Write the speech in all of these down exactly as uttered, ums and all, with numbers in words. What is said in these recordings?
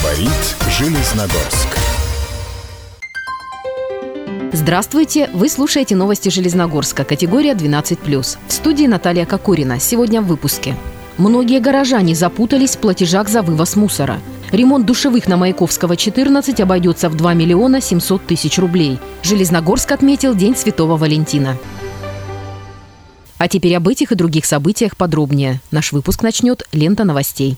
Говорит Железногорск. Здравствуйте! Вы слушаете новости Железногорска, категория двенадцать плюс. В студии Наталья Кокорина. Сегодня в выпуске. Многие горожане запутались в платежах за вывоз мусора. Ремонт душевых на Маяковского, четырнадцать обойдется в два миллиона семьсот тысяч рублей. Железногорск отметил День Святого Валентина. А теперь об этих и других событиях подробнее. Наш выпуск начнет лента новостей.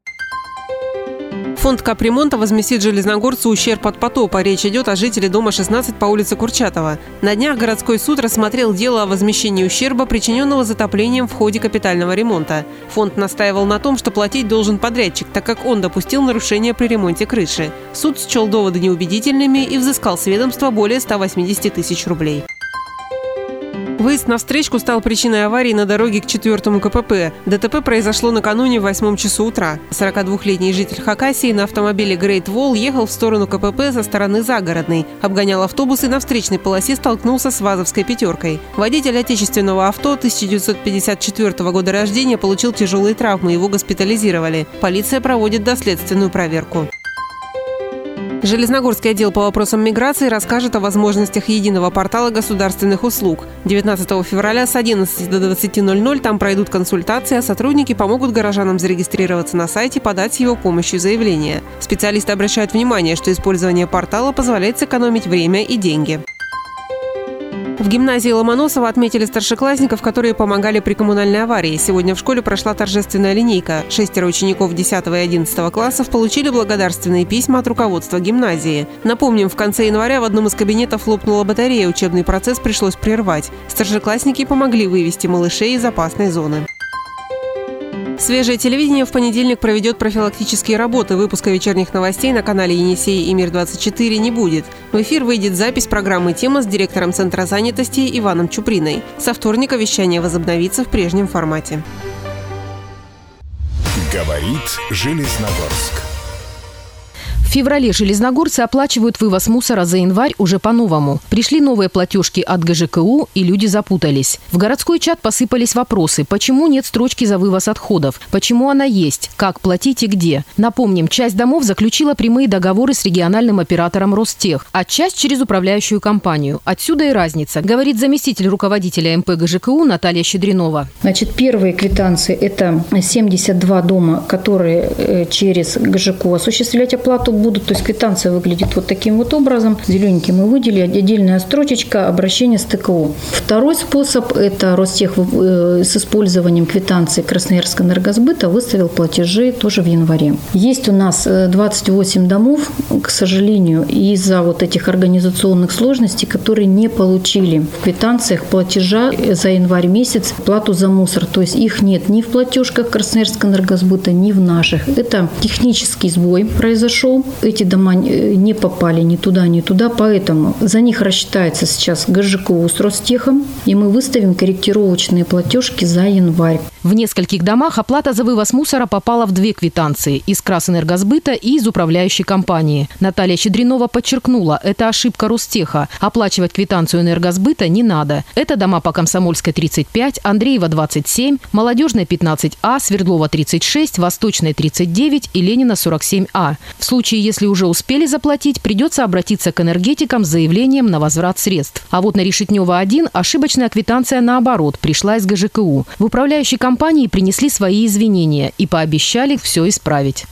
Фонд капремонта возместит железногорцу ущерб от потопа. Речь идет о жителе дома шестнадцать по улице Курчатова. На днях городской суд рассмотрел дело о возмещении ущерба, причиненного затоплением в ходе капитального ремонта. Фонд настаивал на том, что платить должен подрядчик, так как он допустил нарушение при ремонте крыши. Суд счел доводы неубедительными и взыскал с ведомства более ста восьмидесяти тысяч рублей. Выезд на встречку стал причиной аварии на дороге к четвертому КПП. ДТП произошло накануне в восьмом часу утра. сорокадвухлетний житель Хакасии на автомобиле Great Wall ехал в сторону КПП со стороны Загородной. Обгонял автобус и на встречной полосе столкнулся с ВАЗовской пятеркой. Водитель отечественного авто тысяча девятьсот пятьдесят четвёртого года рождения получил тяжелые травмы, его госпитализировали. Полиция проводит доследственную проверку. Железногорский отдел по вопросам миграции расскажет о возможностях единого портала государственных услуг. девятнадцатого февраля с одиннадцати до двадцати ноль-ноль там пройдут консультации, а сотрудники помогут горожанам зарегистрироваться на сайте, подать с его помощью заявление. Специалисты обращают внимание, что использование портала позволяет сэкономить время и деньги. В гимназии Ломоносова отметили старшеклассников, которые помогали при коммунальной аварии. Сегодня в школе прошла торжественная линейка. Шестеро учеников десятого и одиннадцатого классов получили благодарственные письма от руководства гимназии. Напомним, в конце января в одном из кабинетов лопнула батарея, учебный процесс пришлось прервать. Старшеклассники помогли вывести малышей из опасной зоны. Свежее телевидение в понедельник проведет профилактические работы. Выпуска вечерних новостей на канале Енисей и Мир-двадцать четыре не будет. В эфир выйдет запись программы «Тема» с директором Центра занятости Иваном Чуприной. Со вторника вещание возобновится в прежнем формате. Говорит Железногорск. В феврале железногорцы оплачивают вывоз мусора за январь уже по-новому. Пришли новые платежки от ГЖКУ, и люди запутались. В городской чат посыпались вопросы. Почему нет строчки за вывоз отходов? Почему она есть? Как платить и где? Напомним, часть домов заключила прямые договоры с региональным оператором Ростех, а часть через управляющую компанию. Отсюда и разница, говорит заместитель руководителя МП ГЖКУ Наталья Щедринова. Значит, первые квитанции – это семьдесят два дома, которые через ГЖКУ осуществлять оплату будут, то есть квитанция выглядит вот таким вот образом. Зелененьким мы выделили, отдельная строчечка обращения с ТКО. Второй способ – это Ростех с использованием квитанции Красноярскэнергосбыта выставил платежи тоже в январе. Есть у нас двадцать восемь домов, к сожалению, из-за вот этих организационных сложностей, которые не получили в квитанциях платежа за январь месяц плату за мусор. То есть их нет ни в платежках Красноярскэнергосбыта, ни в наших. Это технический сбой произошел. Эти дома не попали ни туда, ни туда, поэтому за них рассчитается сейчас ГЖКУ с Ростехом, и мы выставим корректировочные платежки за январь. В нескольких домах оплата за вывоз мусора попала в две квитанции – из Красэнергосбыта и из управляющей компании. Наталья Щедринова подчеркнула, это ошибка Ростеха. Оплачивать квитанцию Энергосбыта не надо. Это дома по Комсомольской тридцать пять, Андреева двадцать семь, Молодежной пятнадцать А, Свердлова тридцать шесть, Восточной тридцать девять и Ленина сорок семь А. В случае, если уже успели заплатить, придется обратиться к энергетикам с заявлением на возврат средств. А вот на Решетнева один ошибочная квитанция наоборот пришла из ГЖКУ. В управляющей компании принесли свои извинения и пообещали все исправить.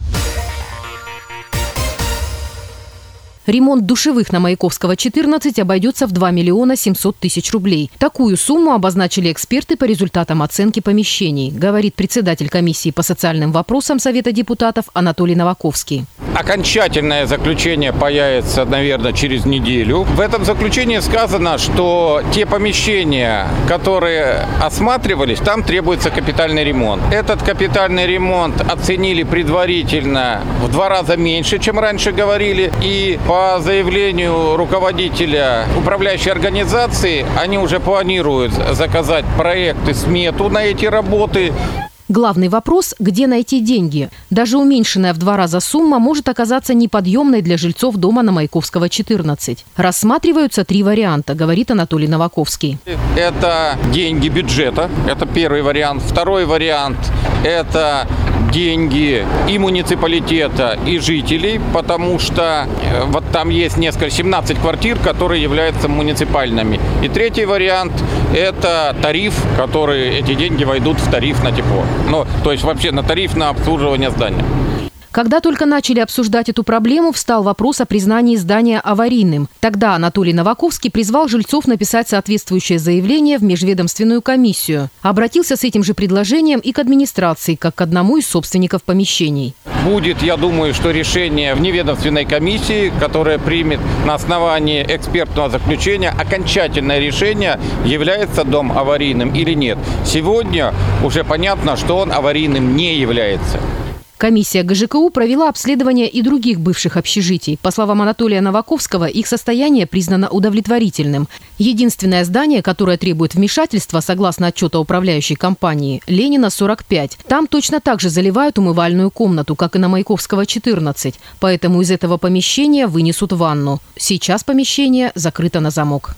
Ремонт душевых на Маяковского, четырнадцать обойдется в два миллиона семьсот тысяч рублей. Такую сумму обозначили эксперты по результатам оценки помещений, говорит председатель комиссии по социальным вопросам Совета депутатов Анатолий Новаковский. Окончательное заключение появится, наверное, через неделю. В этом заключении сказано, что те помещения, которые осматривались, там требуется капитальный ремонт. Этот капитальный ремонт оценили предварительно в два раза меньше, чем раньше говорили. И по заявлению руководителя управляющей организации, они уже планируют заказать проект и смету на эти работы. Главный вопрос – где найти деньги? Даже уменьшенная в два раза сумма может оказаться неподъемной для жильцов дома на Маяковского, четырнадцать. Рассматриваются три варианта, говорит Анатолий Новаковский. Это деньги бюджета, это первый вариант. Второй вариант – это деньги и муниципалитета, и жителей, потому что вот там есть несколько, семнадцать квартир, которые являются муниципальными. И третий вариант – это тариф, который, эти деньги войдут в тариф на тепло. Ну, то есть вообще на тариф на обслуживание здания. Когда только начали обсуждать эту проблему, встал вопрос о признании здания аварийным. Тогда Анатолий Новаковский призвал жильцов написать соответствующее заявление в межведомственную комиссию. Обратился с этим же предложением и к администрации, как к одному из собственников помещений. Будет, я думаю, что решение вневедомственной комиссии, которая примет на основании экспертного заключения окончательное решение, является дом аварийным или нет. Сегодня уже понятно, что он аварийным не является. Комиссия ГЖКУ провела обследование и других бывших общежитий. По словам Анатолия Новаковского, их состояние признано удовлетворительным. Единственное здание, которое требует вмешательства, согласно отчету управляющей компании, Ленина, сорок пять. Там точно так же заливают умывальную комнату, как и на Маяковского, четырнадцать. Поэтому из этого помещения вынесут ванну. Сейчас помещение закрыто на замок.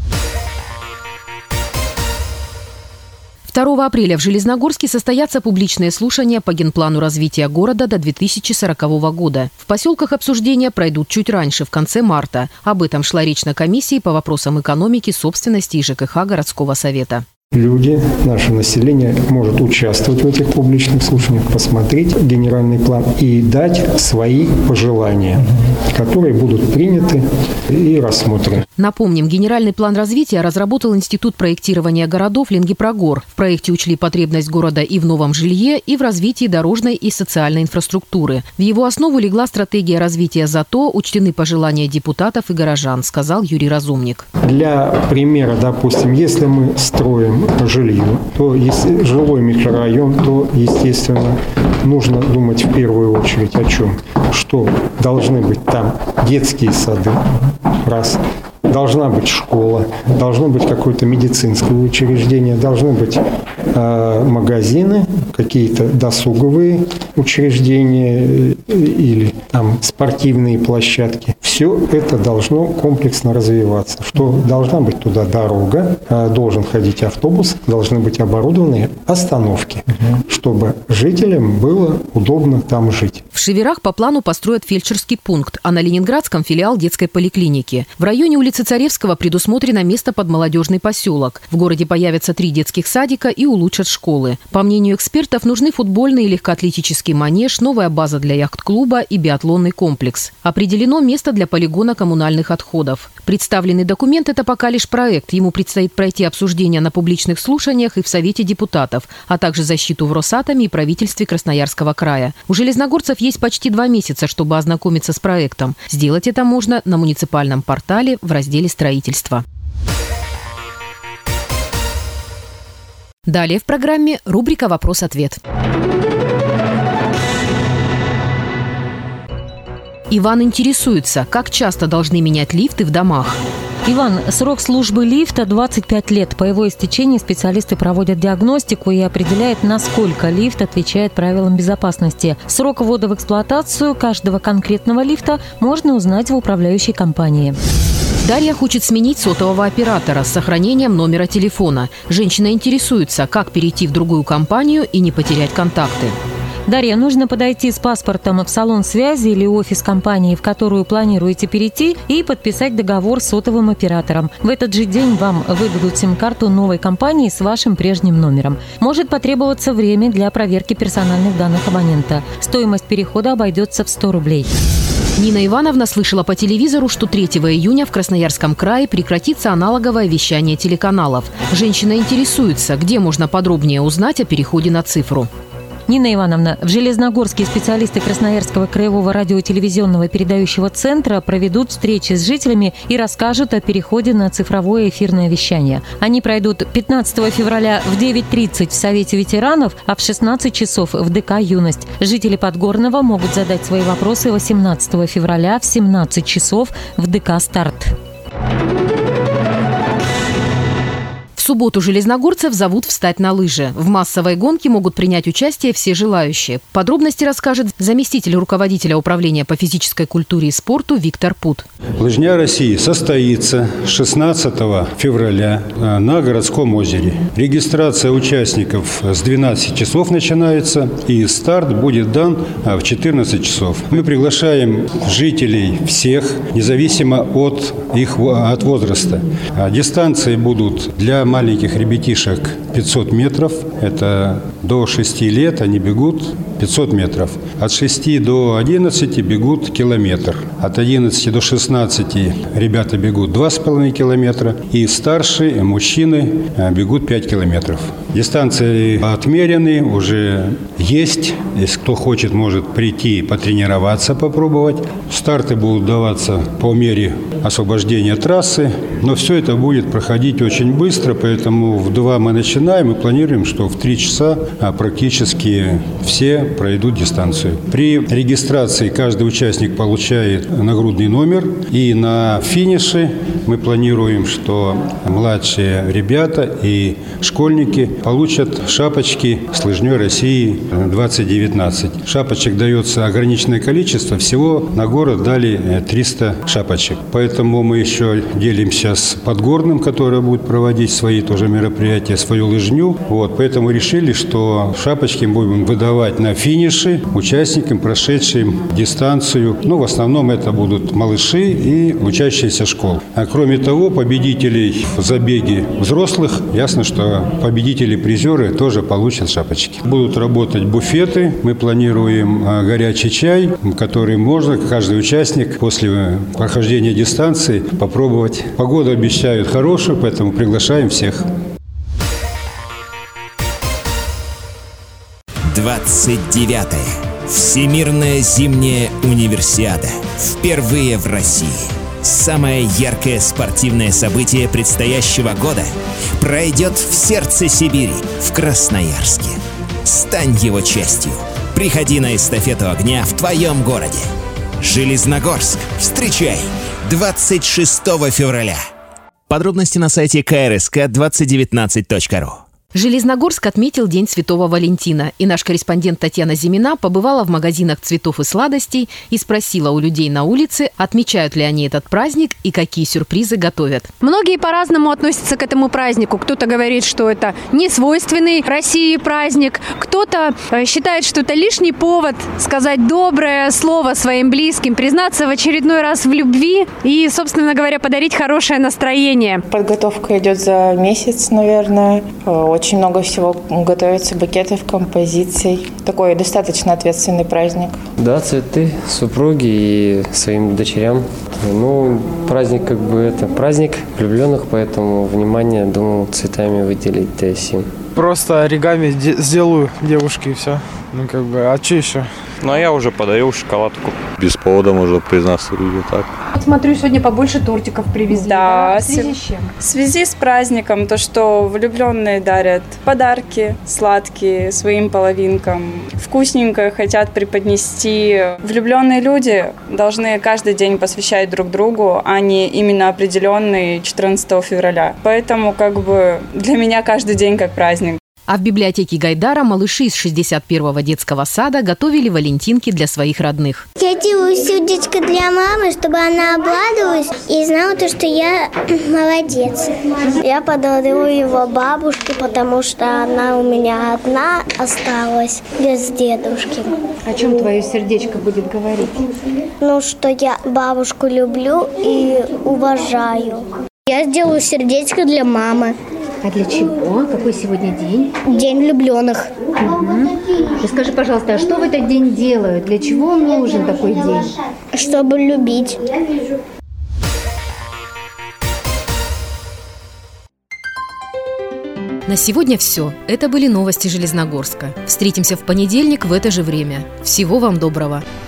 второго апреля в Железногорске состоятся публичные слушания по генплану развития города до две тысячи сорокового года. В поселках обсуждения пройдут чуть раньше, в конце марта. Об этом шла речь на комиссии по вопросам экономики, собственности и ЖКХ городского совета. Люди, наше население может участвовать в этих публичных слушаниях, посмотреть генеральный план и дать свои пожелания, которые будут приняты и рассмотрены. Напомним, генеральный план развития разработал Институт проектирования городов Ленгипрогор. В проекте учли потребность города и в новом жилье, и в развитии дорожной и социальной инфраструктуры. В его основу легла стратегия развития ЗАТО, учтены пожелания депутатов и горожан, сказал Юрий Разумник. Для примера, допустим, если мы строим жилье, то если жилой микрорайон, то, естественно, нужно думать в первую очередь о чем? Что должны быть там детские сады, раз. Должна быть школа, должно быть какое-то медицинское учреждение, должны быть э, магазины, какие-то досуговые учреждения или там спортивные площадки. Все это должно комплексно развиваться. Что должна быть туда дорога, э, должен ходить автобус, должны быть оборудованные остановки, угу. чтобы жителям было удобно там жить. В Шеверах по плану построят фельдшерский пункт, а на Ленинградском филиал детской поликлиники. В районе улицы Царевского предусмотрено место под молодежный поселок. В городе появятся три детских садика и улучшат школы. По мнению экспертов, нужны футбольный и легкоатлетический манеж, новая база для яхт-клуба и биатлонный комплекс. Определено место для полигона коммунальных отходов. Представленный документ – это пока лишь проект. Ему предстоит пройти обсуждение на публичных слушаниях и в Совете депутатов, а также защиту в Росатоме и правительстве Красноярского края. У железногорцев есть почти два месяца, чтобы ознакомиться с проектом. Сделать это можно на муниципальном портале в разделе «Строительство». Далее в программе рубрика «Вопрос-ответ». Иван интересуется, как часто должны менять лифты в домах. Иван, срок службы лифта двадцать пять лет. По его истечении специалисты проводят диагностику и определяют, насколько лифт отвечает правилам безопасности. Срок ввода в эксплуатацию каждого конкретного лифта можно узнать в управляющей компании. Дарья хочет сменить сотового оператора с сохранением номера телефона. Женщина интересуется, как перейти в другую компанию и не потерять контакты. Дарья, нужно подойти с паспортом в салон связи или офис компании, в которую планируете перейти, и подписать договор с сотовым оператором. В этот же день вам выдадут сим-карту новой компании с вашим прежним номером. Может потребоваться время для проверки персональных данных абонента. Стоимость перехода обойдется в сто рублей. Нина Ивановна слышала по телевизору, что третьего июня в Красноярском крае прекратится аналоговое вещание телеканалов. Женщина интересуется, где можно подробнее узнать о переходе на цифру. Нина Ивановна, в Железногорске специалисты Красноярского краевого радиотелевизионного передающего центра проведут встречи с жителями и расскажут о переходе на цифровое эфирное вещание. Они пройдут пятнадцатого февраля в девять тридцать в Совете ветеранов, а в шестнадцать часов в ДК «Юность». Жители Подгорного могут задать свои вопросы восемнадцатого февраля в семнадцать часов в ДК «Старт». В субботу железногорцев зовут встать на лыжи. В массовой гонке могут принять участие все желающие. Подробности расскажет заместитель руководителя управления по физической культуре и спорту Виктор Пут. Лыжня России состоится шестнадцатого февраля на Городском озере. Регистрация участников с двенадцати часов начинается, и старт будет дан в четырнадцать часов. Мы приглашаем жителей всех, независимо от их от возраста. Дистанции будут для маленьких ребятишек пятьсот метров. Это до шести лет они бегут пятьсот метров. От шести до одиннадцати бегут километр. От одиннадцати до шестнадцати ребята бегут два с половиной километра. И старшие мужчины бегут пять километров. Дистанции отмерены, уже есть. Если кто хочет, может прийти потренироваться, попробовать. Старты будут даваться по мере освобождения трассы. Но все это будет проходить очень быстро, поэтому в два мы начинаем и планируем, что в три часа практически все пройдут дистанцию. При регистрации каждый участник получает нагрудный номер, и на финише мы планируем, что младшие ребята и школьники получат шапочки с лыжней России двадцать девятнадцать. Шапочек дается ограниченное количество, всего на город дали триста шапочек. Поэтому мы еще делимся с Подгорным, который будет проводить свои тоже мероприятия, свою лыжню. Вот, поэтому решили, что шапочки будем выдавать на финише участникам, прошедшим дистанцию. Ну, в основном это будут малыши и учащиеся школ. А кроме того, победителей в забеге взрослых, ясно, что победители-призеры тоже получат шапочки. Будут работать буфеты. Мы планируем горячий чай, который можно, каждый участник после прохождения дистанции попробовать. Погоду обещают хорошую, поэтому приглашаем всех. двадцать девятая. Всемирная зимняя универсиада. Впервые в России. Самое яркое спортивное событие предстоящего года пройдет в сердце Сибири, в Красноярске. Стань его частью. Приходи на эстафету огня в твоем городе. Железногорск. Встречай двадцать шестого февраля. Подробности на сайте ка эр эс ка двадцать девятнадцать точка ру. Железногорск отметил День Святого Валентина, и наш корреспондент Татьяна Зимина побывала в магазинах цветов и сладостей и спросила у людей на улице, отмечают ли они этот праздник и какие сюрпризы готовят. Многие по-разному относятся к этому празднику. Кто-то говорит, что это не свойственный России праздник, кто-то считает, что это лишний повод сказать доброе слово своим близким, признаться в очередной раз в любви и, собственно говоря, подарить хорошее настроение. Подготовка идет за месяц, наверное. Очень много всего готовится, букетов, композиций. Такой достаточно ответственный праздник. Да, цветы супруги и своим дочерям. Ну, праздник как бы это праздник влюбленных, поэтому внимание, думаю, цветами выделить для всем. Просто оригами де- сделаю девушке и все. Ну, как бы, а что еще? Ну, а я уже подарил шоколадку. Без повода, можно признаться, люди так. Смотрю, сегодня побольше тортиков привезли. Да, да? В связи с чем? В связи с праздником, то, что влюбленные дарят подарки сладкие своим половинкам, вкусненькое хотят преподнести. Влюбленные люди должны каждый день посвящать друг другу, а не именно определенный четырнадцатого февраля. Поэтому, как бы, для меня каждый день как праздник. А в библиотеке Гайдара малыши из шестьдесят первого детского сада готовили валентинки для своих родных. Я делаю сердечко для мамы, чтобы она обрадовалась и знала то, что я молодец. Я подарила его бабушке, потому что она у меня одна осталась, без дедушки. О чем твое сердечко будет говорить? Ну, что я бабушку люблю и уважаю. Я сделаю сердечко для мамы. А для чего? Какой сегодня день? День влюбленных. Угу. Расскажи, пожалуйста, а что в этот день делают? Для чего нужен такой день? Чтобы любить. На сегодня все. Это были новости Железногорска. Встретимся в понедельник в это же время. Всего вам доброго.